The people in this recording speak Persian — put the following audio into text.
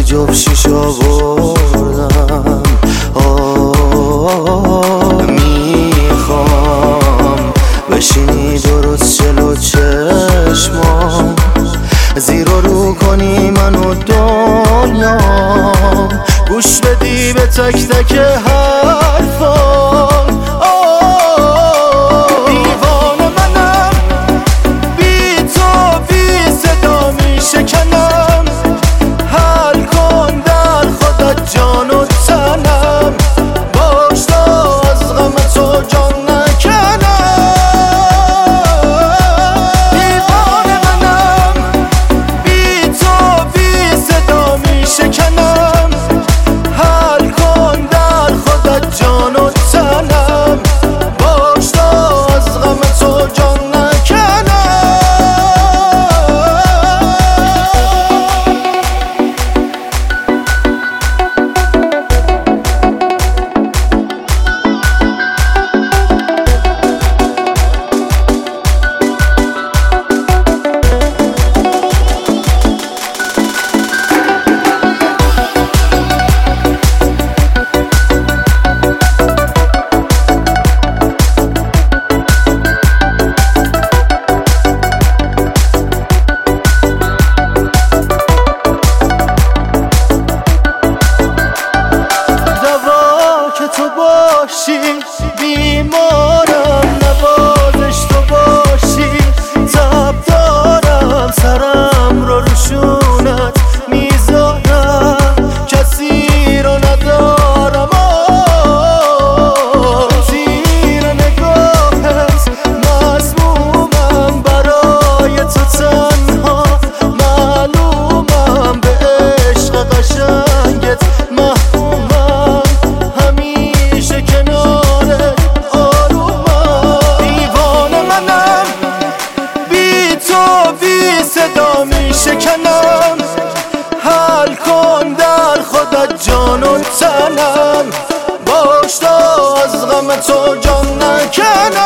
جفت شیشه آوردم. میخوام بشینی درست جلو چشمام، زیر و رو کنی منو دنیا، گوش بدی به تک تک حرفام. دیوانه منم، بی تو بی صدا می شکنم. حل کن در خودت جان و تنم، باش تا از غم تو جان نکنم. دیوانه منم، بی تو بی صدا می شکنم. حل کن در خودت جان و تنم، باش تا از غم تو جان نکنم. تو باشی بیمارم، نوازش تو باشی تب دارم، سرم رو روشونت میذارم، کسی رو ندارم. زیر نگاهت مظلومم، برای تو تنها معلومم، به عشق قشنگت محکومم، همیشه کنارت آرومم. دیوانه منم، بی تو بی صدا می شکنم. حل کن در خودت جان و تنم، باش تا از غم تو جان نکنم.